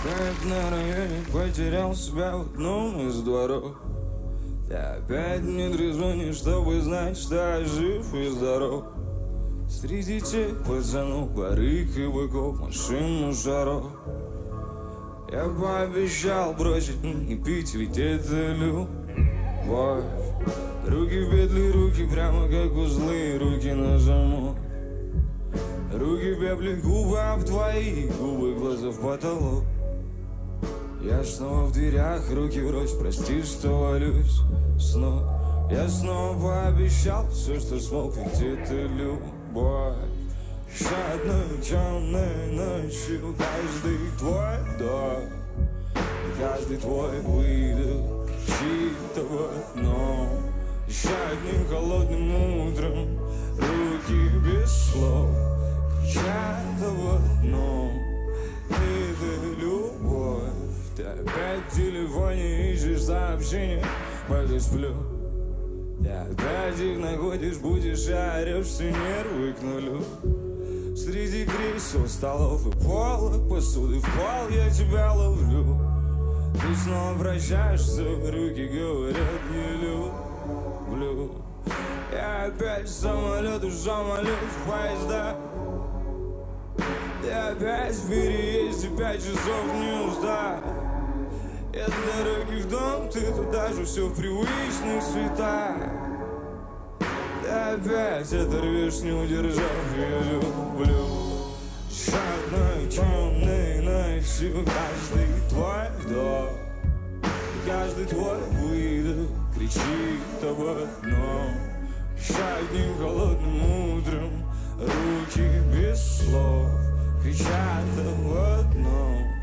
Опять на районе потерял себя в одном из дворов. Ты опять не трезвонишь, чтобы знать, что я жив и здоров. Среди тех пацанов, барыг и быков, машин мусоров. Я пообещал бросить не пить, ведь это любовь. Руки в петли, руки прямо как узлы, руки на замок. Руки в пепле, губы об твои губы, глаза в потолок. Я снова в дверях, руки врозь, прости, что валюсь с ног. Я снова пообещал все, что смог, ведь это любовь. Еще одной темной ночью каждый твой вдох, каждый твой выдох кричит об одном. Еще одним холодным утром руки без слов кричат об одном. Это любовь. Ты опять в телефоне ищешь сообщения, пока сплю. Ты опять их находишь, будешь и орешь, все нервы к нулю. Среди кресел, столов и полок, посуды в пол я тебя ловлю. Ты снова прощаешься, руки говорят не люблю. Я опять в самолет, в поезда. Ты опять в переезде, 5 часов не устать. Я с дороги в дом, ты туда же, все в привычных цветах. Ты опять оторвешь, не удержав, я люблю. Еще одной темной ночью каждый твой вдох, каждый твой выдох кричит об одном. Еще одним холодным утром руки без слов кричат об одном.